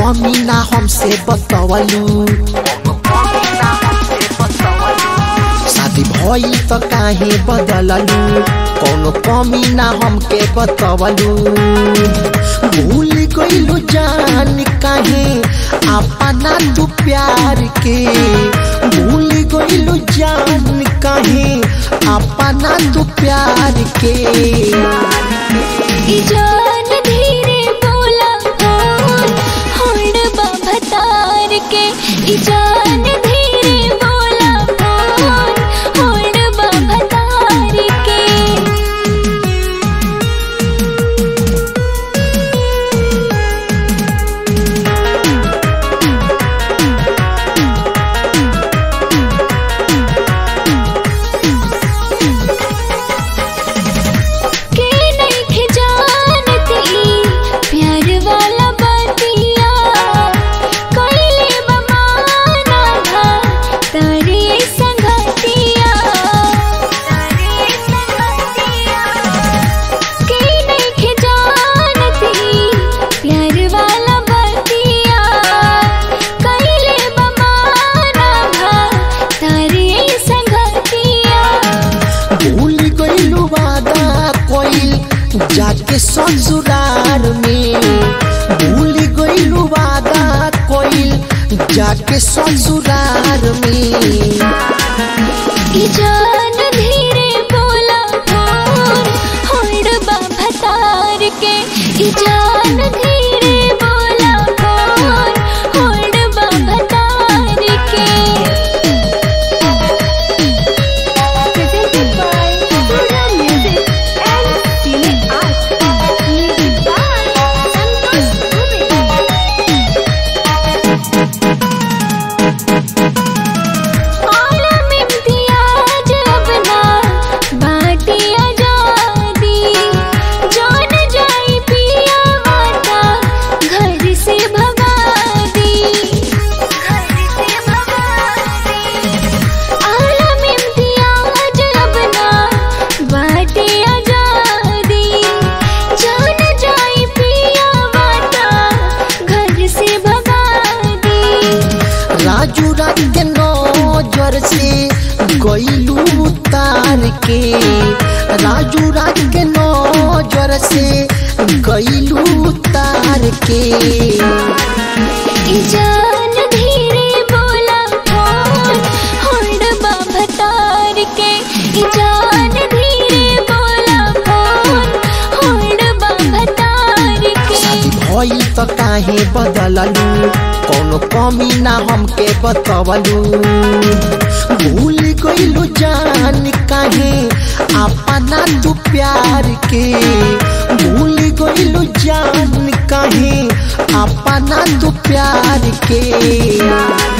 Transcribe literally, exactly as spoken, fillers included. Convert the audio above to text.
कमी ना हमसे बतवलू। शादी भई तो काहे बदललू, कोनो कमी ना हमके बतवलू। भूल गइलू जान काहे अपना तू प्यार के, भूल गइलू जान काहे अपना तू प्यार के। जान धीरे बोला होड़ बाबा तार के, जान धीरे बोला होड़ बाबा तार के। जाके ससुराल में भूल गइलू वादा कोइल, जाके ससुराल में। जान धीरे बोला होड़ बाबा तार के, जान धीरे बोला होड़ बाबा तार के। राजू रात के नजर से गइलू तार के, राजू रात के नजर से गइलू तार के। जान धीरे बोला होड़ बाबा तार के, जान धीरे बोला होड़ बाबा तार के। शादी भई तो काहे बदललू, कोनो कमी ना हमके बतवलू। भूल गइलू जान काहे अपना तू प्यार के, भूल गइलू जान काहे अपना तू प्यार के।